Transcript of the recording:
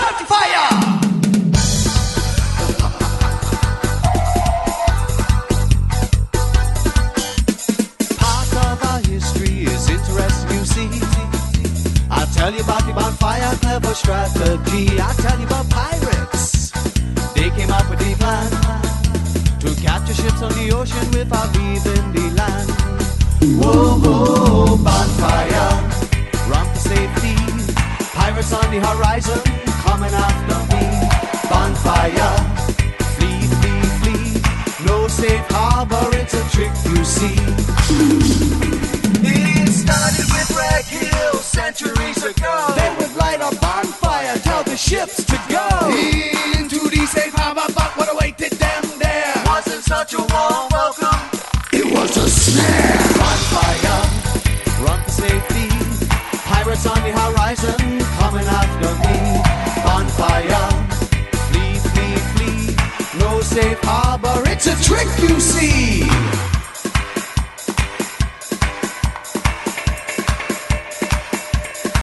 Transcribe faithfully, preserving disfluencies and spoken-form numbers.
bonfire! Part of our history is interesting, you see. I'll tell you about the bonfire, clever strategy. I'll tell you about pirates. They came up with the plan to capture ships on the ocean without leaving the land. Whoa, whoa, bonfire, run for safety. Pirates on the horizon, coming after me. Bonfire, flee, flee, flee. No safe harbor, it's a trick you see. It started with Rag Hill centuries ago. They would light a bonfire, tell the ships to go into the safe harbor, but what awaited them there wasn't such a warm welcome. It was a snare. Bonfire, run for safety. Pirates on the horizon, coming after me. Bonfire, flee, flee, flee. No safe harbor, it's a trick you see.